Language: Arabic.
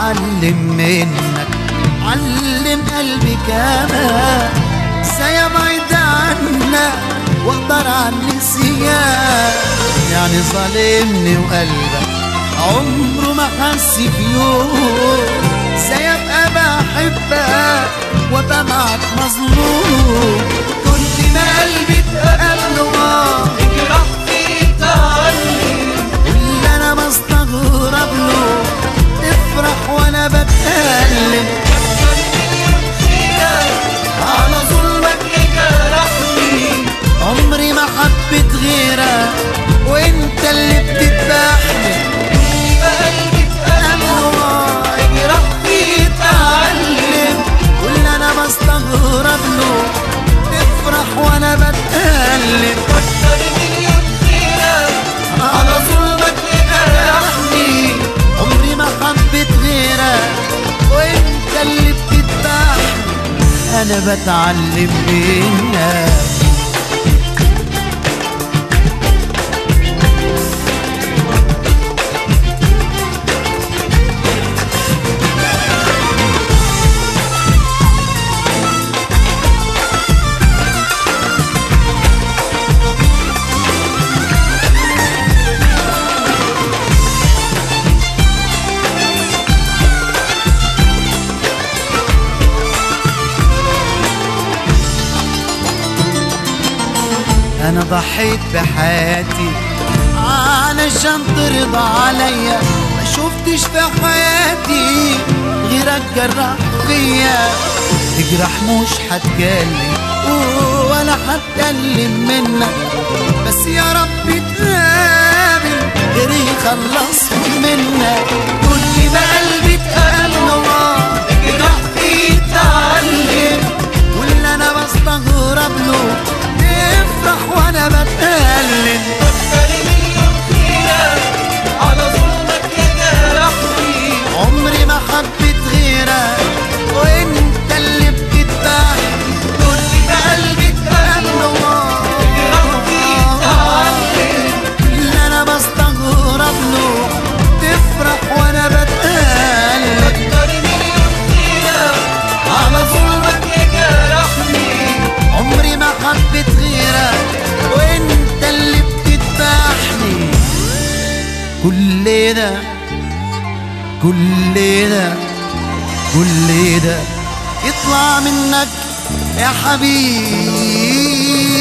بتعلم منك، علم قلبي كمان ازاي ابعد عنك واقدر عن النسيان. يعني ظالمني وقلبك عمره ما حس في يوم ازاي ابقى بحبك وابقى معك مظلوم. كل ما قلبي اتقابله اجرح فيه تعلم، واللي انا بستغرب له تفرح وانا بتكلم. كسر مليون خيرة على ظلمك يجرحني، عمري ما حبيت غيرك وانت اللي بتذبحني. قلبي اتقابله اجرح فيه تعلم، واللي انا بستغرب له تفرح وانا بتكلم. كسر مليون خيرة على ظلمك يجرحني، عمري ما حبيت غيرك وانت اللي بتذبحني. انا بتعلم منك. أنا ضحيت بحياتي علشان ترضى عليا، ما شفتش في حياتي غيرك جرح فيا. تجرح مش هتكلم ولا هتكلم منك، بس يا رب تقابل غيري يخلص منك. كل ما قلبي اتقابله اجرح فيه تعلم، واللي أنا بستغرب له تفرح وانا بتكلم. كسر مليون خيرة على ظلمك يجرحني، عمري ما حبيت غيرك وانت اللي بتذبحني. كل ما قلبي اتقابله اجرح فيه تعلم، اللي انا بستغرب له تفرح وانا بتكلم. كسر مليون خيرة على ظلمك يجرحني، عمري ما حبيت غيرك وانت اللي بتذبحني. كل ده كل ده كل ده يطلع منك يا حبيبي.